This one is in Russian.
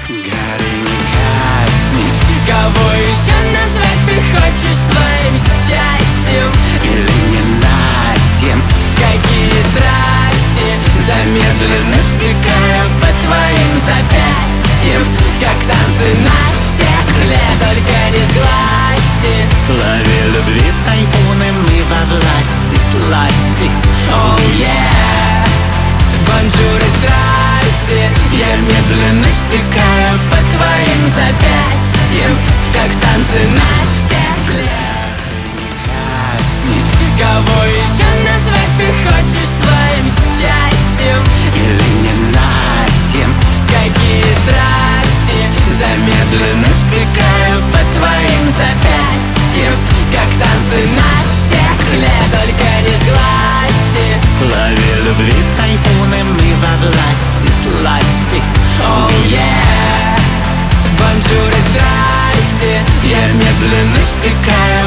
Гори, не гасни. Кого еще назвать ты хочешь своим счастьем Или ненастьем? Какие страсти замедленно стекают по твоим запястьям, как танцы на стекле, только не сглазьте. Лови любви тайфуны, мы во власти сласти. Oh yeah, бонжур и страсти. Я медленно стекаю по твоим запястьям, как танцы на стекле. Гасни. Кого еще назвать ты хочешь своим счастьем Или ненастьем? Какие страсти замедленно стекают по твоим запястьям, как танцы на стекле, только не сглазьте. Лови любви тайфуны, мы во власти сласти. Oh yeah, бонжур и страсти. Я медленно стекаю